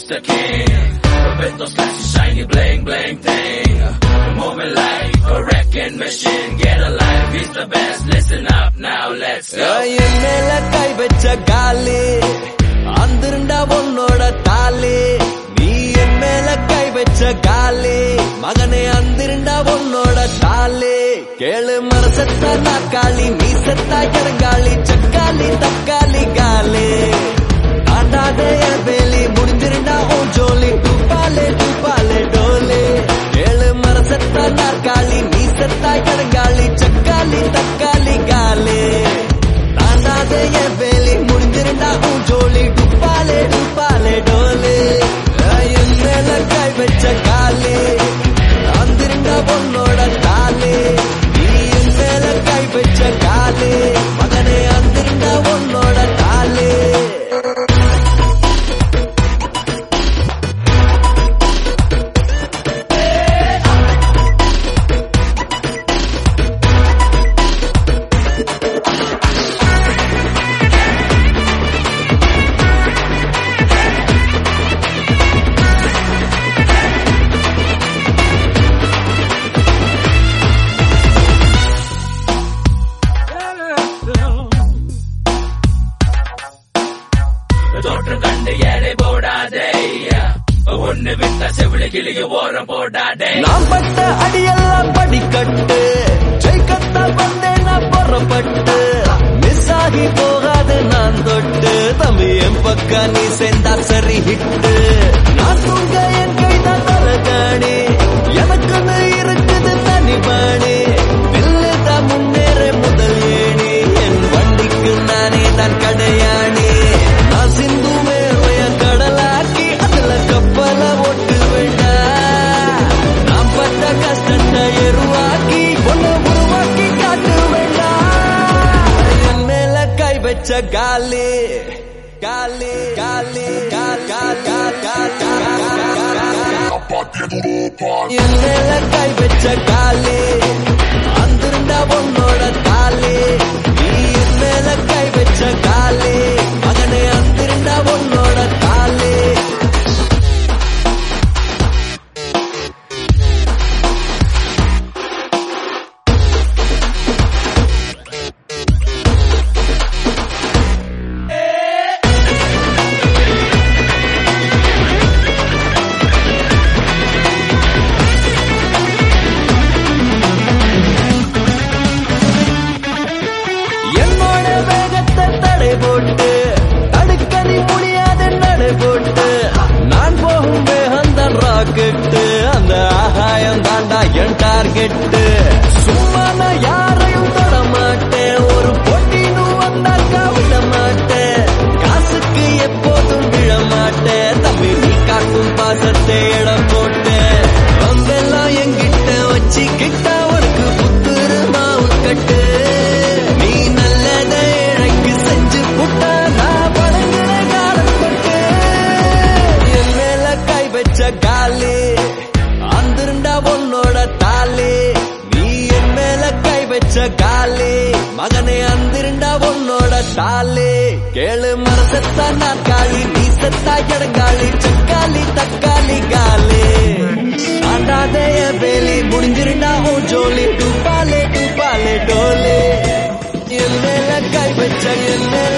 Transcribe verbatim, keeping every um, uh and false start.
Mister King. With those flashy, shiny, bling, bling thing. Moving like a wrecking machine. Get alive, he's the best. Listen up now, let's go. என் மேல கை வச்ச காலு அந்திருண்டா உன்னோட தாலு. நீ என் மேல கை வச்ச காலு மகனே அந்திருண்டா உன்னோட தாலு. கேளு மரசத்தா நாக்காளி நீ செத்தா இறங்காளி சக்காளி தக்காளி காலு. ஆண்டாதே என் வேலி முடிஞ்சிருந்தா உன் ஜோலி டூப்பாலே டூப்பாலே டோலு. கேளு மரசத்தா நாக்காளி நீ செத்தா இறங்காளி சக்காளி தக்காளி காலு. ஆண்டாதே என் வேலி முடிஞ்சிருந்தா உன் ஜோலி டூப்பாலே டூப்பாலே டோலு. என் மேல கை வச்ச காலு அந்திருந்தா உன்னோட தாலு. நீ என் மேல கை வச்ச காலு மகனே அந்திருந்தா உன்னோட தாலு. தோற்றம் கண்டு ஏழை போடாதே ஒன்னு விட்ட செவிலி கிளிய ஓரம் போடாதே. நான் பட்ட அடியெல்லாம் படிக்கட்டு ஜெயிக்கத்தான் வந்தேன் நான் புறப்பட்டு. மிஸ் ஆகி போகாது நான் தொட்டு தம்பி என் பக்கம் நீ சேர்ந்தா சரி ஹிட்டு. நான் தூங்க என் கைதான் தலகாணி எனக்குன்னு இருக்குது தனி பாணி. பில்லுதான் முன்னேற முதல் ஏணி என் வண்டிக்கு நானே தான் கடையாணி. நான் சிந்து மேலைய கடலாக்கி அதுல கப்பல ஓட்டு வேண்டா. நான் பட்ட கஷ்டத்தை எருவாக்கி ஒன்னு உருவாக்கி காட்டு வேண்டா. என் மேல கை வச்ச காலி காலி காலி கால் கால் கால் கால் என் மேல கை வச்ச காலி அந்திருந்தா உன்னோட தாலி. நீ என் மேல கை வச்ச காலி மகனே அந்திருந்தா உன்னோட தாலி. என்னோட வேகத்தை தடை போட்டு தடுக்க நீ முடியாத நடை போட்டு. நான் போகும் வேகம் தான் ராக்கெட்டு அந்த ஆகாயம் தாண்டா என் டார்கெட்டு. சும்மா நான் யாரையும் தொட மாட்டேன் ஒரு போட்டின்னு வந்தாக்கா விட மாட்டேன். காசுக்கு எப்போதும் விழ மாட்டேன் தம்பி நீ காக்கும் பாசத்தை இடம் போட்டேன். வந்தெல்லாம் என்கிட்ட வச்சு கிட்ட உனக்கு புத்துரு மாவு கட்டு. நீ நல்லதை இழைக்கு செஞ்சு புட்டா நான் பழங்கிற காலப்பட்டு. என் மேல கை வச்ச காலி அந்திருந்தா உன்னோட தாலி. நீ என் மேல கை வச்ச காலி மகனே அந்திருந்தா உன்னோட தாலி. கேளு மரசத்தா நாக்காளி நீ செத்தா இடங்காளி சக்காளி தக்காளி காலி. ஆண்டாதே என் வேலி முடிஞ்சிருந்தா உன் ஜோலி டூப்பாலே டூப்பாலே டோலி. என் மேல கை வச்ச என் மேல